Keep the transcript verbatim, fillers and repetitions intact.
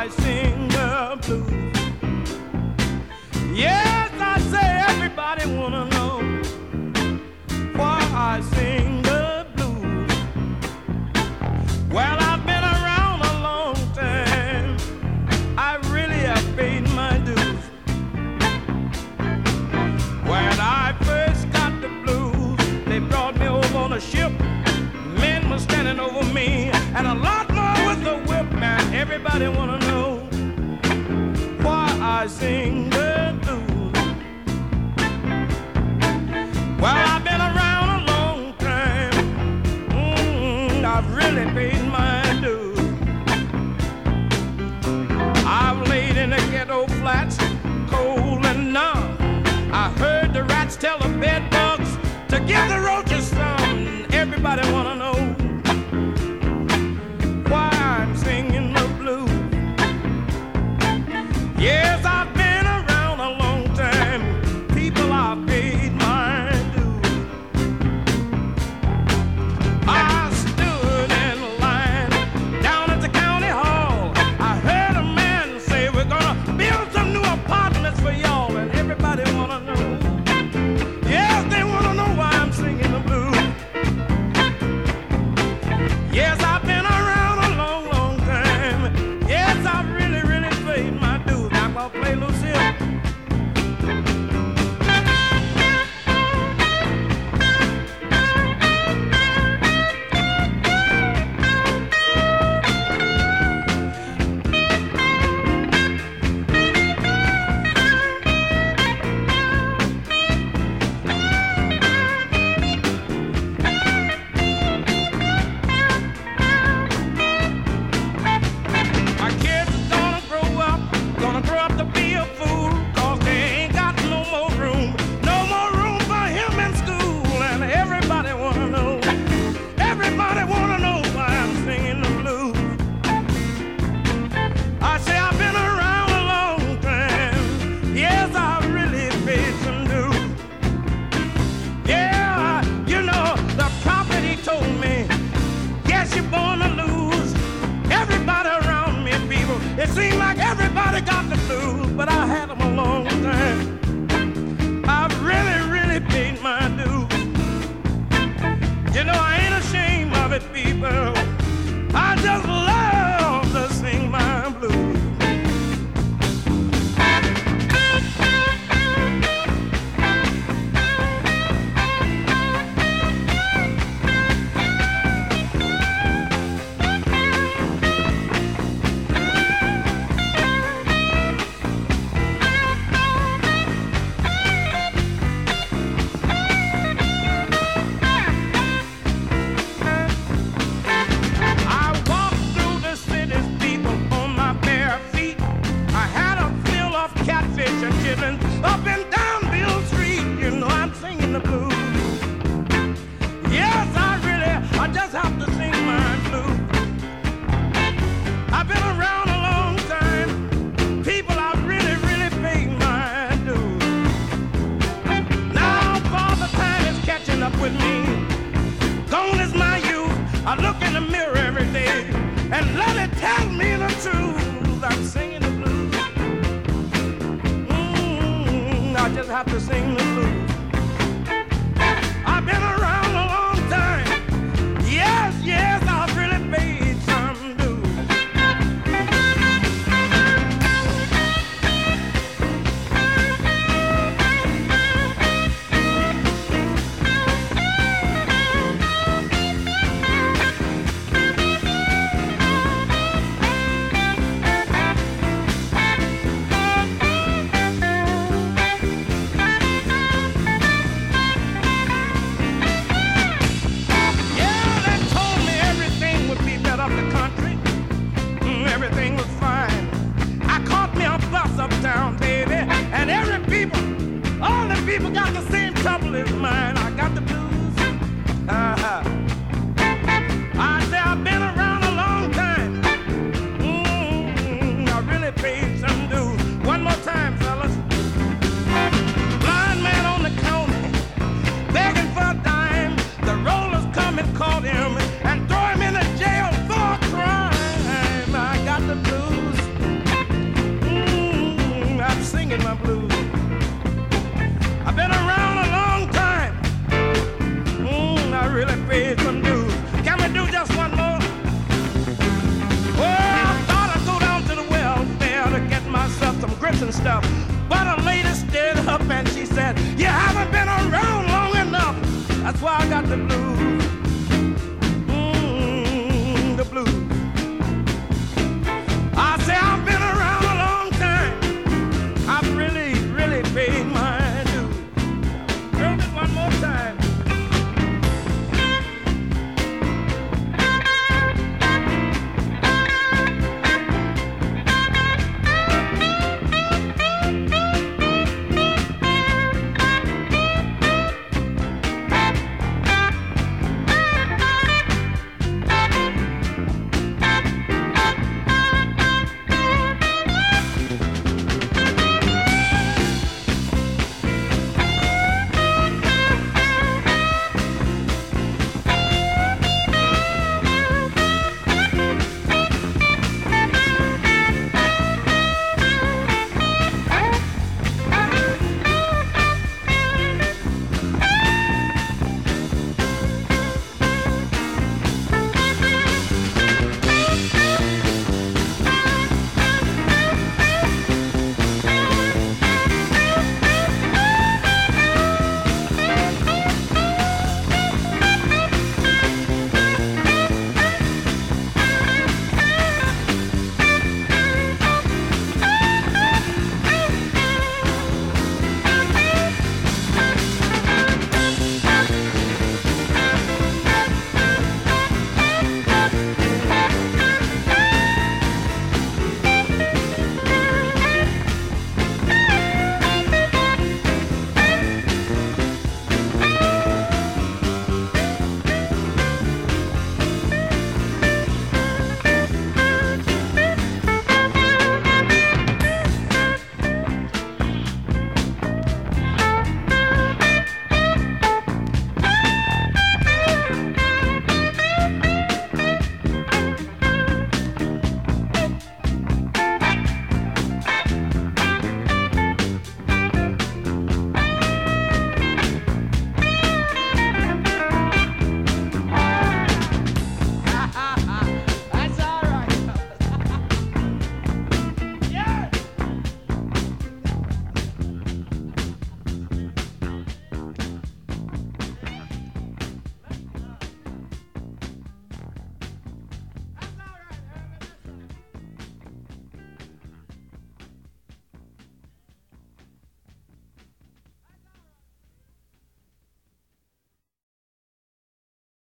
I sing the blues. Yes, I say everybody wanna know why I sing the blues. Well, I've been around a long time. I really have paid my dues. When I first got the blues, they brought me over on a ship. Men were standing over me, and a lot more with the whip. Man, everybody wanna know why I sing the blues. Well, I've been around a long time. Mm, I've really paid my dues. I've laid in the ghetto flats, cold and numb. I heard the rats tell the bed bugs to give the roaches some. Everybody wanna know why I'm singing the blues. Yes, I've been around a long time. People, I've paid my dues. I stood in line down at the county hall. I heard a man say, we're gonna build some new apartments for y'all. And everybody wanna know. Yes, they wanna know why I'm singing the blues. Yes, I've been around a long, long time. Yes, I've really, really paid my dues. I'm gonna play Lucille. My kids are gonna grow up, gonna grow up to be a fool, 'cause they ain't got no more room, no more room for him in school. And everybody wanna know, everybody wanna know why I'm singing the blues. I say I've been around a long time. Yes, I've really paid some dues. Yeah, you know, the prophet, he told me, yes, you're born to lose. Everybody around me, people, it seemed like everybody got the blues, but I had them a long time. I've really, really paid my dues. You know, I ain't ashamed of it, people. I just love to sing my blues. I walked through the city's people on my bare feet. I had a fill of catfish and chitlins up and down Bill Street. You know I'm singing the blues. Yes, I really, I just have to sing my blues. I've been around a long time. People, I've really, really paid my dues. Now, Father Time is catching up with me. Gone is my youth. I look in the mirror every day and let it tell me the truth. I'm singing the blues. Mm, I just have to sing the blues. I've been around a long time. Yes, yes, I've really paid some dues. cigarettes and stuff.